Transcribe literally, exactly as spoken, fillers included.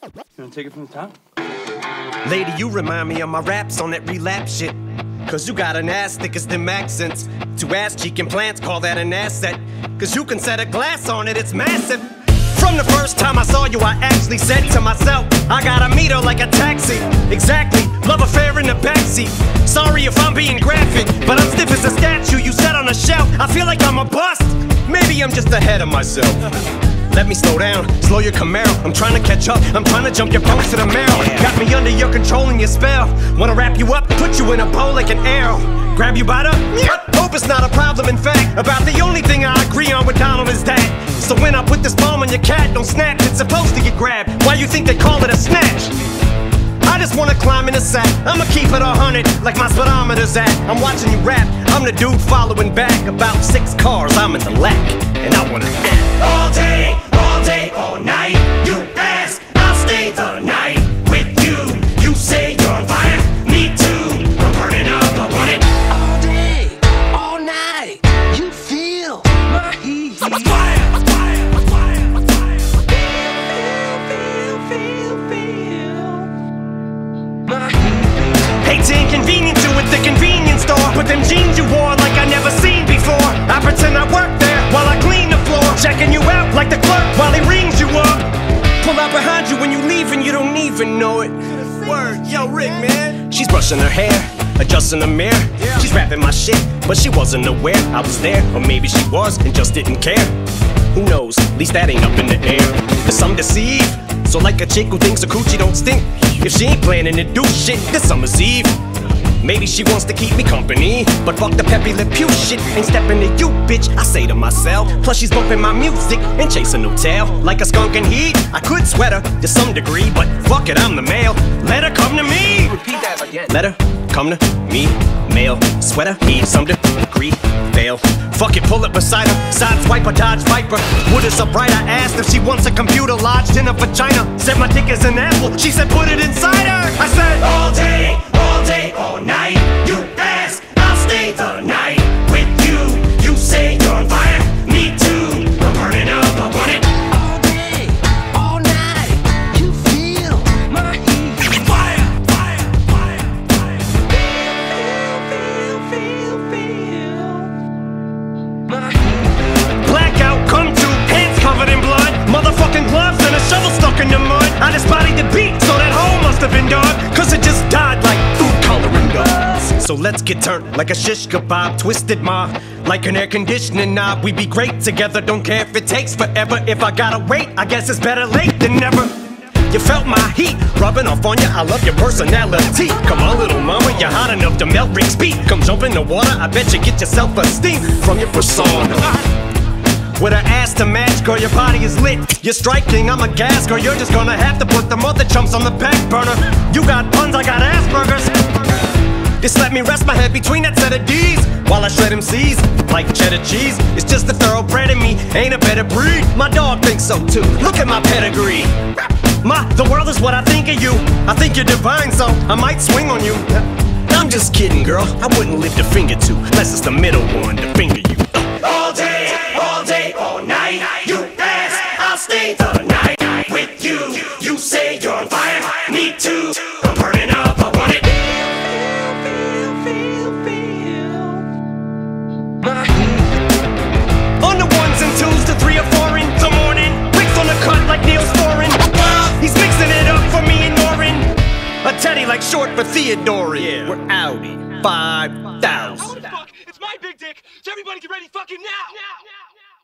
wanna take it from the top? Lady, you remind me of my raps on that relapse shit. Cause you got an ass thick as them accents. Two ass cheek implants, call that an asset. Cause you can set a glass on it, it's massive. From the first time I saw you, I actually said to myself, I gotta meet her like a taxi. Exactly, love affair in the backseat. Sorry if I'm being graphic, but I'm stiff as a statue you set on a shelf. I feel like I'm a bust. Maybe I'm just ahead of myself. Let me slow down, slow your Camaro. I'm trying to catch up, I'm trying to jump your bones to the marrow. Got me under your control and your spell. Wanna wrap you up, put you in a bow like an arrow. Grab you by the, hope it's not a problem. In fact, about the only thing I agree on with Donald is that. So when I put this palm on your cat, don't snap, it's supposed to get grabbed. Why you think they call it a snatch? I just wanna climb in the sack, I'ma keep it a hundred, like my speedometer's at. I'm watching you rap, I'm the dude following back. About six cars, I'm in the lack, and I wanna all day, all day, all night. You ask, I'll stay the night with you. You say you're on fire, me too. I'm burning up, I want it all day, all night. You feel my heat. Fire, fire, fire, fire. Feel, feel, feel, feel my heat. hate to inconvenience you with the convenience store, but them jeans you wore like I never seen before. I pretend I work there while I clean the floor, checking you out like the clerk while he rings you up. Pull out behind you when you leave and you don't even know it. Word, yo, Rick, man. She's brushing her hair, adjusting the mirror. Yeah. She's rapping my shit, but she wasn't aware I was there, or maybe she was and just didn't care. Who knows? At least that ain't up in the air. Cause some deceive. So like a chick who thinks a coochie don't stink, if she ain't planning to do shit this summer's eve. Maybe she wants to keep me company, but fuck the peppy lip pew shit, ain't stepping to you, bitch, I say to myself. Plus she's bumping my music and chasing no tail. Like a skunk in heat, I could sweat her to some degree, but fuck it, I'm the male. Let her come to me. Repeat that again. Let her come to me. Male, sweater, heat, some degree, fail. Fuck it, pull it beside her, side swipe or dodge viper. Wood is upright, I asked if she wants a computer lodged in her vagina. Said my dick is an apple, she said put it inside her. I said all day, all day, all night. You ask, I'll stay the night with you. You say you're on fire, me too. I'm burning up, I want it all day, all night. You feel my heat. Fire, fire, fire, fire. Feel, feel, feel, feel my heat. blackout, come to, hands covered in blood, motherfucking gloves and a shovel stuck in the mud. I just bodied the beat, so that hole must have been dug, cause it just died like food coloring does. So let's get turned like a shish kebab, twisted ma, like an air conditioning knob. We be great together, don't care if it takes forever. If I gotta wait, I guess it's better late than never. You felt my heat, rubbing off on you, I love your personality. Come on little mama, you're hot enough to melt Rick's beat. Come jump in the water, I bet you get your self-esteem from your persona. With her ass to match, girl, your body is lit. You're striking, I'm a gas, girl, you're just gonna have to put the mother chumps on the back burner. You got puns, I got Asperger's. Just let me rest my head between that set of D's while I shred M Cs like cheddar cheese. It's just a thoroughbred in me, ain't a better breed. My dog thinks so too, look at my pedigree. Ma, the world is what I think of you. I think you're divine, so I might swing on you. I'm just kidding, girl, I wouldn't lift a finger to, unless it's the middle one to finger you. All day, all day, all night. You ask, I'll stay the night with you. You say you're on fire, me too. I'm burning up, I want it. Feel, feel, feel, feel my heat. On the ones and twos, the three or four in the morning. Rick's on the cut like Neil Sporin. He's mixing it up for me and Norin. A teddy like short for Theodore. Yeah, we're Audi five thousand. It's my big dick, so everybody get ready fucking now! now, now.